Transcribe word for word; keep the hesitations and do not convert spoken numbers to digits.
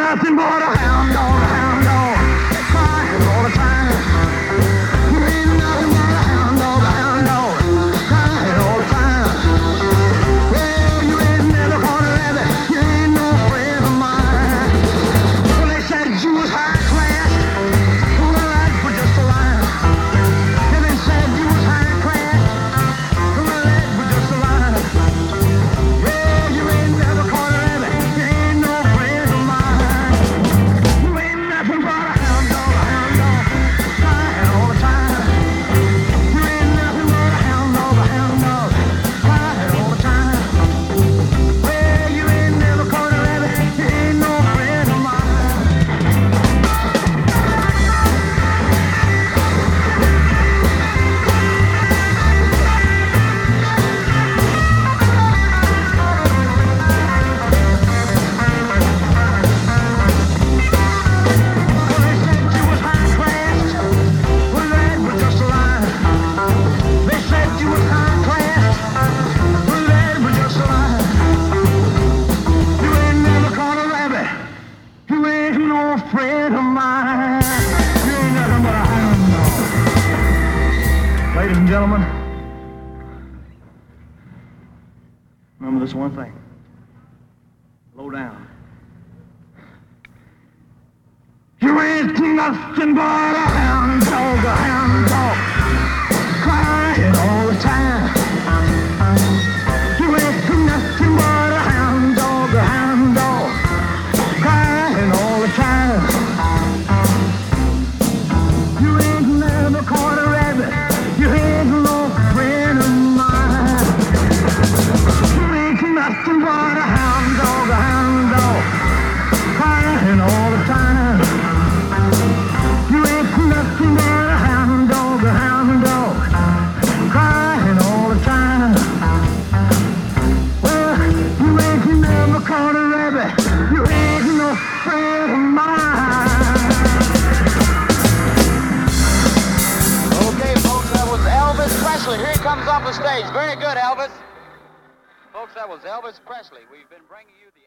nothing but a hound dog, a hound dog, crying all the time. You ain't nothing but a hound dog, a hound dog, crying all the time. Well, you ain't never caught a rabbit, you ain't no friend of mine. Well, they said you was high class, well, that was just a lie. And they said you was high class, well, that was just a lie. Well, you ain't never caught a rabbit, you ain't no friend of mine. You ain't nothing but a hound dog, a hound dog, crying all the time. You ain't nothing but a hound dog, a hound dog, crying all the time. Well, you ain't never caught a rabbit, you ain't no friend of mine. Well, they said you was high class, well, that was just a lie. They said you was high class, well, that was just a lie. You ain't never caught a rabbit, you ain't no friend of mine. You ain't nothing but a hound dog. Ladies and gentlemen, remember this one thing. Low down. You ain't nothing but a hound dog, a hound dog, crying all the time. You ain't nothing but a hound dog, a hound dog, crying all the time. You ain't never caught a rabbit, you ain't no friend of mine. You ain't nothing but a hound dog, a hound dog, crying all the time. You ain't nothing but a hound dog, a hound dog, crying all the time. Well, you ain't never caught a rabbit, you ain't no friend of mine. Okay, folks, that was Elvis Presley. Here he comes off the stage. Very good, Elvis. Folks, that was Elvis Presley. We've been bringing you the